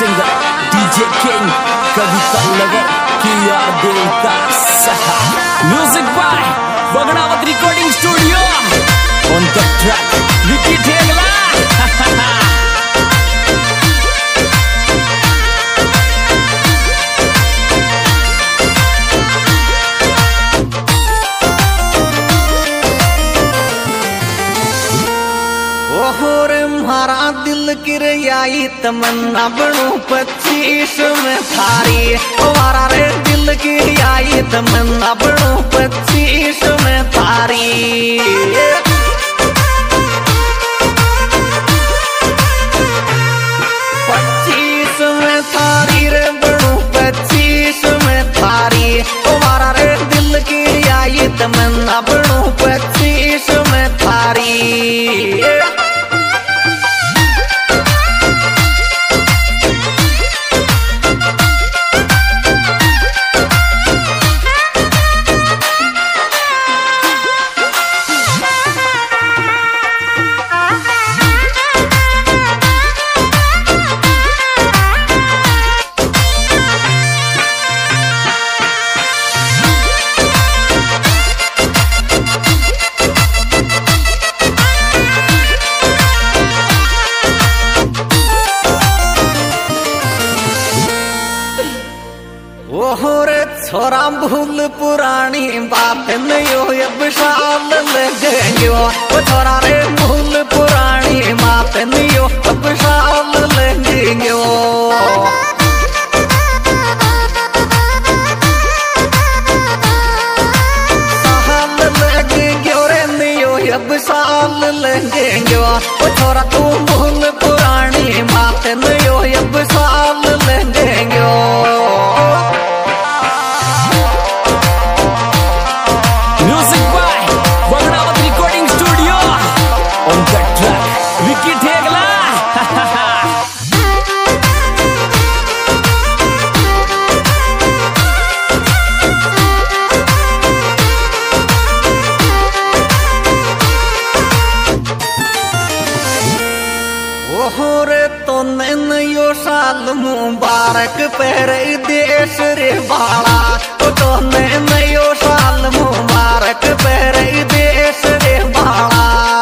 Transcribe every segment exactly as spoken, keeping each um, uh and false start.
Singer DJ king Kavita lover किया दिल का सहा music by Bagdawat recording studio on the track Vicky Thegla हमारा दिल गिर आई तमन्ना बनू पच्चीस में थारी हमारा रे दिल गिर आई तमन्ना बनू पच्चीस में थारी पच्चीस में थारी रे बनू पच्चीस में थारी हमारा रे दिल गिर आई तमन्ना बनू पच्चीस में थारी छोरा भूल पुरानी बात नहीं अब साल लगेंगे वो छोरा रे भूल पुरानी बात नहीं अब साल लगेंगे साल लगेंगे रे नहीं अब साल लगेंगे वो छोरा तू भूल पुरानी बात नहीं अब साल लगेंगे विकी ठेगला ओरे तो नयो साल मुबारक पेरे देश रे बाला तो नयो साल मुबारक पेरे देश रे बाला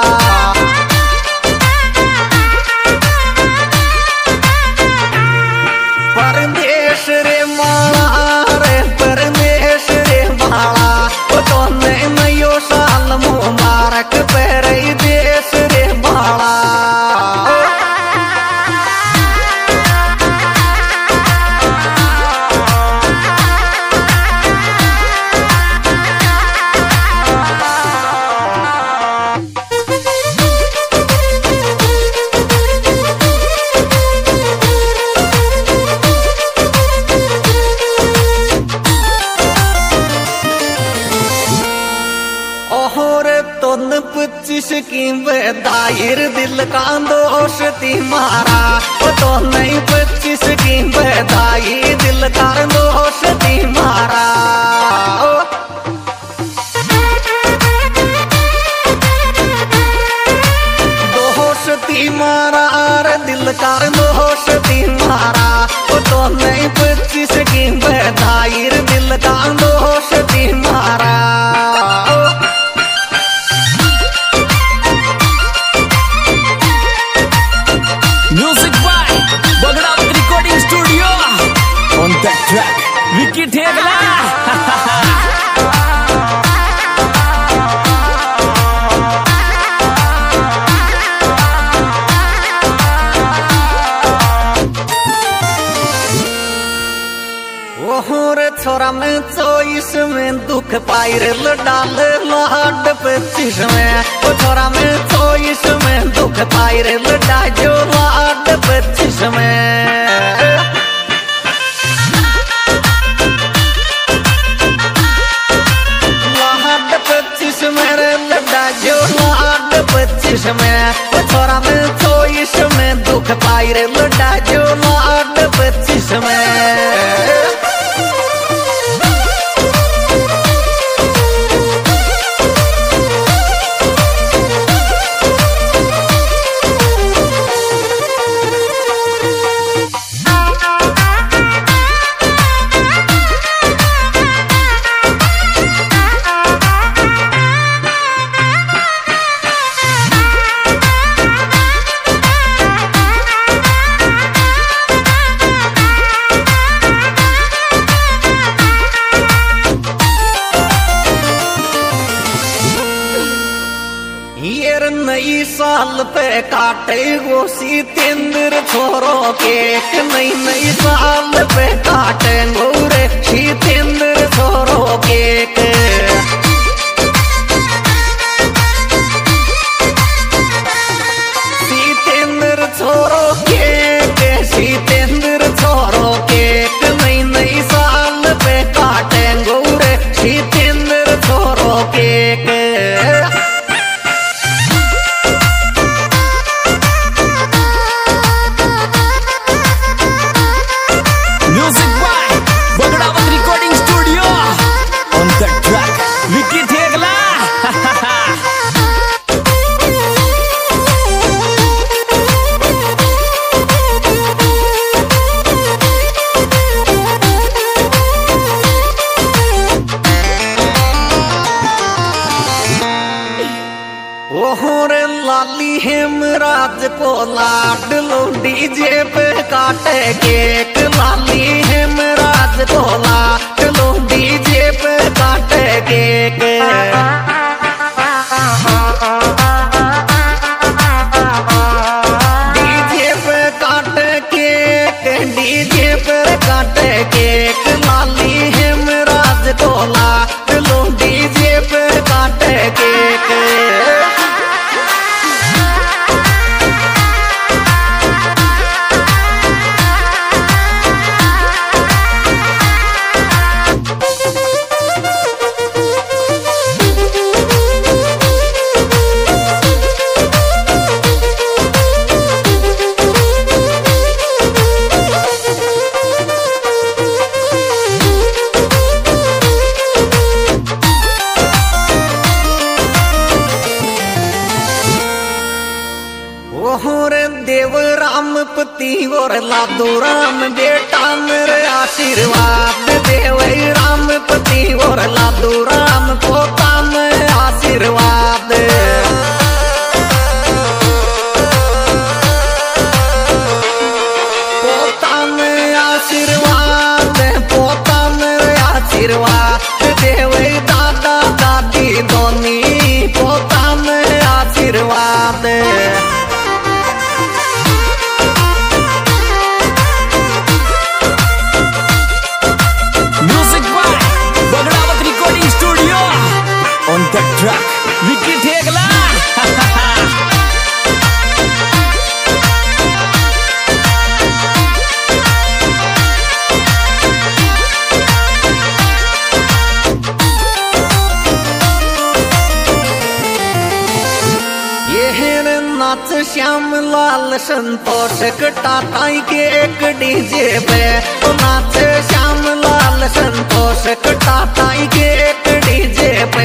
परदेश रे माला रे परदेश रे बाला तो नयो साल मुबारक पेरे देश रे बाला पच्चीस की बेदायर दिल का दोष ती मारा वो तो नहीं पच्चीस की बेदाई दिल का दोष ती मारा दोष ती मारा रे दिल का दोष ती मारा वो तो नहीं पच्चीस की बेदायर दिल का दोष ती मारा विकी ठेगला ओहरे छोरा में चौबीस में दुख पायर डाल लाड पच्चीस में वो छोरा में चौबीस में दुख पायर डाजो लाड पच्चीस में पच्चीस मेरे लड्डा जो लाड पच्चीस में वो छोरा में चौबीस में दुख पाई रे लड्डा जो लाड पच्चीस में काटे गोसी तेंदर छोरो केक नई नई साल पे काटे गोरे शीतेंद्र छोरो केक शीतेंद्र छोरो केक शीतेंद्र छोरो केक नई नई साल पे काटे गोरे शीतेंद्र छोरो केक music by Bagdawat recording studio on the track Vicky Thegla. ओहरे लाली हेमराज को लाड लो डीजे पे काटे केक लाली हेमराज को लाड लो डीजे पे काटे केक डीजे पे काटे केक डीजे पे काटे केक लाली हेमराज को लाड लो डीजे पे काटे केक ओहरे देव राम पति और लादो राम बेटा मेरे आशीर्वाद देव राम पति और लादो राम पोता में आशीर्वाद पोता में आशीर्वाद पोता में आशीर्वाद देव दादा दादी दोनी पोता में आशीर्वाद on the track Vicky Thegla. ये नाच श्याम लाल संतोष कटाताई के एक डीजे पे तो नाच श्याम लाल संतोष कटाताई के एक डीजे पे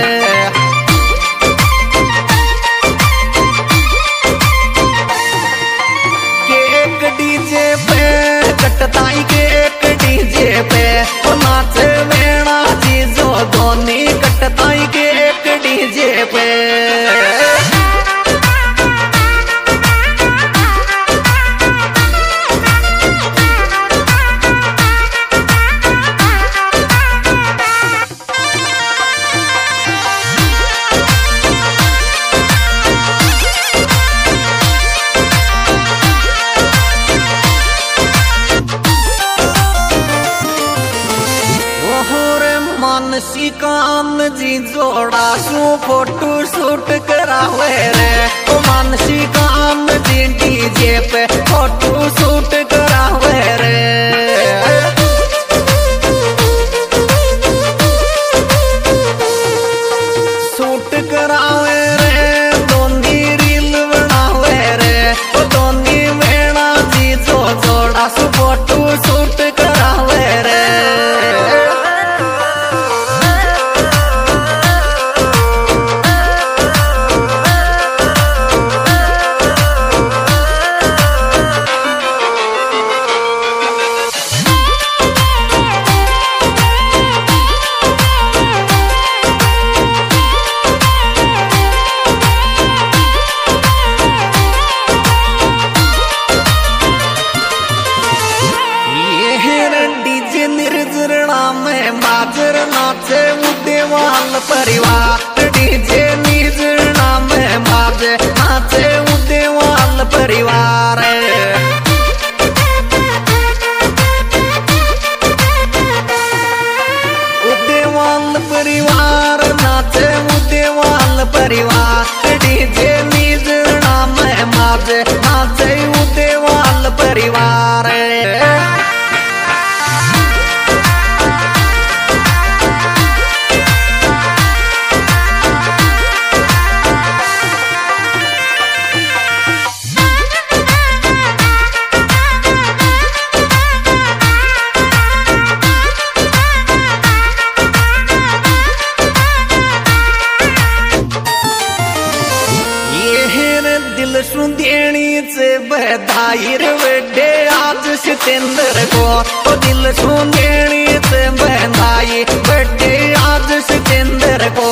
के एक डीजे पे कटताई के एक डीजे पे तो नाच वेणा जी जो धोनी कटताई के एक डीजे पे मानसी कान जी जोड़ा सू फोटो शूट करावे रे ओ मानसी कान जी डीजे पे फोटो शूट करावे रे शूट करावे रे दोनी रील बनावे रे ओ दोनी वेणा जी जो जोड़ा सू फोटो शूट करावे रे परिवार डीजे निज नाम बाजे नाचे उदे परिवार उद्देवाल परिवार नाचे उद्देवाल परिवार डीजे निजणा में माजे नाचे उद्देवाल परिवार दिल सुंदेणीचे बधाई रे वेडे आज सितेंद्र को ओ दिल सुंदेणीचे बधाई वेडे आज सितेंद्र को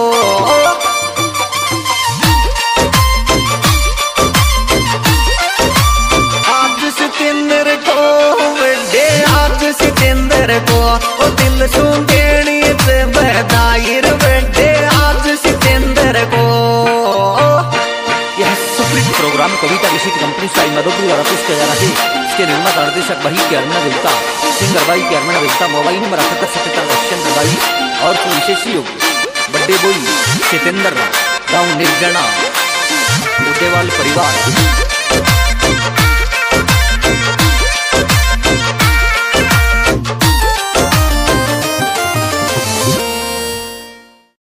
आज सितेंद्र को वेडे आज सितेंद्र को ओ दिल सुंदेणीचे बधाई रे वेडे आज सितेंद्र को प्रोग्राम कविता विशिष्ट कंपनी स्टाइल मधुपुर द्वारा पेश किया जा रहा है। इसके निर्माता निर्देशक भाई के अर्मन देवता, सिंगर भाई के अर्मन देवता, मोबाइल नंबर अठहत्तर सतहत्तर चंद्र भाई और विशेष योग बड्डे बोई सितेंद्र गाँव निर्जना उदेवाल परिवार।